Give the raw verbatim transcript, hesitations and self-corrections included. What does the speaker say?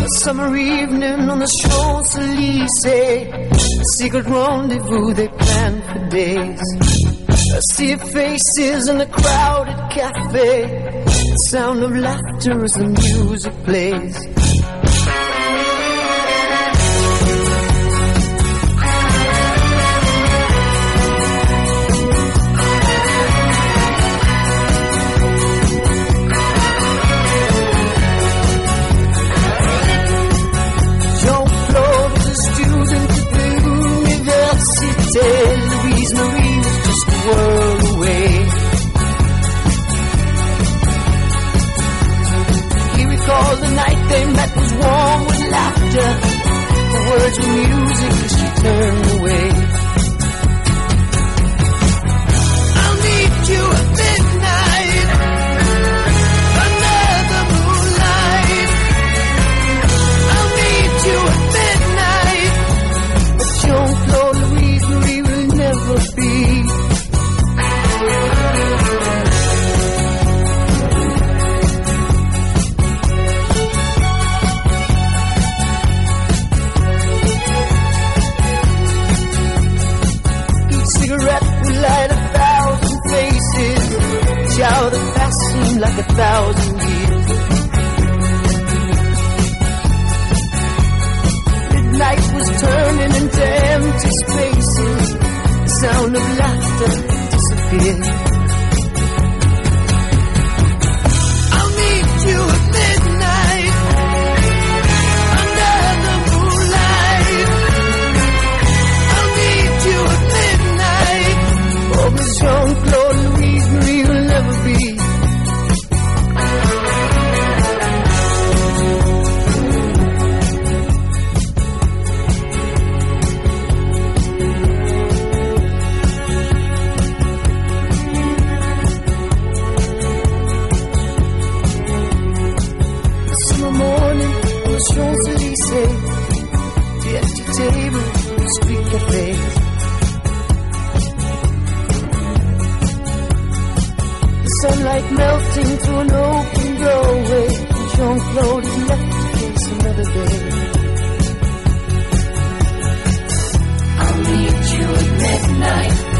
Summer evening on the Champs-Élysées, a secret rendezvous they planned for days. A sea of faces in a crowded cafe, the sound of laughter as the music plays. Louise Marie was just a world away. He recalled the night they met was warm with laughter. The words were music as she turned away. I'll meet you at midnight under the moonlight. I'll meet you at midnight. But Jean-Claude Louise Marie will never be. Each cigarette will light a thousand faces. Each hour that passed seemed like a thousand years. Midnight was turning into empty spaces. The sound of laughter disappeared. I'll meet you at midnight under the moonlight. I'll meet you at midnight. Oh, Miss Jean-Claude Louise Marie will never be. Champs-Élysées, the empty table, the street cafes. The sunlight melting through an open doorway. Jean-Claude is left to face another day. I'll meet you at midnight